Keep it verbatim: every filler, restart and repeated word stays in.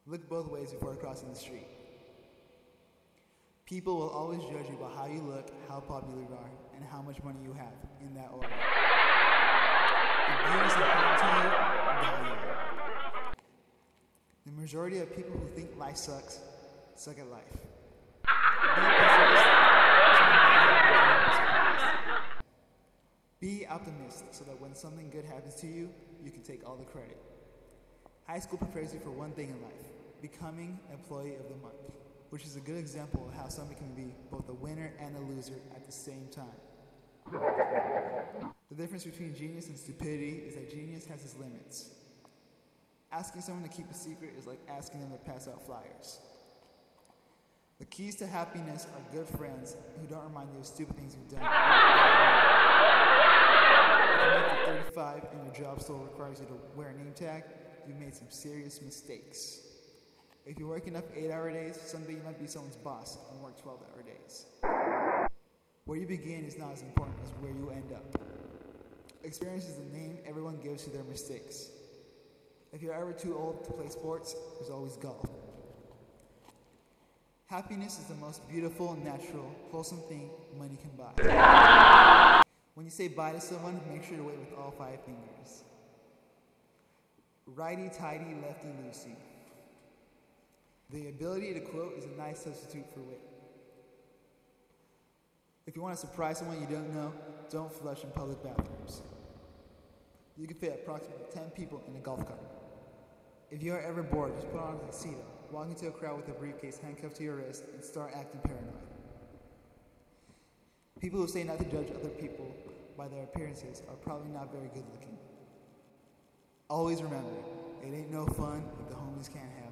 Look both ways before crossing the street. People will always judge you by how you look, how popular you are, and how much money you have, in that order. If beauty is important to you, value it. The majority of people who think life sucks, suck at life. Be pessimist, something bad happens, you're not surprised. Be optimistic so that when something good happens to you, you can take all the credit. High school prepares you for one thing in life, becoming Employee of the Month, which is a good example of how somebody can be both a winner and a loser at the same time. The difference between genius and stupidity is that genius has its limits. Asking someone to keep a secret is like asking them to pass out flyers. The keys to happiness are good friends who don't remind you of stupid things you've done. If you make it thirty-five and your job still requires you to wear a name tag, you've made some serious mistakes. If you work enough eight-hour days, someday you might be someone's boss and work twelve-hour days. Where you begin is not as important as where you end up. Experience is the name everyone gives to their mistakes. If you're ever too old to play sports, there's always golf. Happiness is the most beautiful, natural, wholesome thing money can buy. When you say bye to someone, make sure to wait with all five fingers. Righty-tighty, lefty-loosey. The ability to quote is a nice substitute for wit. If you want to surprise someone you don't know, don't flush in public bathrooms. You can fit approximately ten people in a golf cart. If you are ever bored, just put on a tuxedo, walk into a crowd with a briefcase handcuffed to your wrist, and start acting paranoid. People who say not to judge other people by their appearances are probably not very good looking. Always remember, it ain't no fun if the homies can't have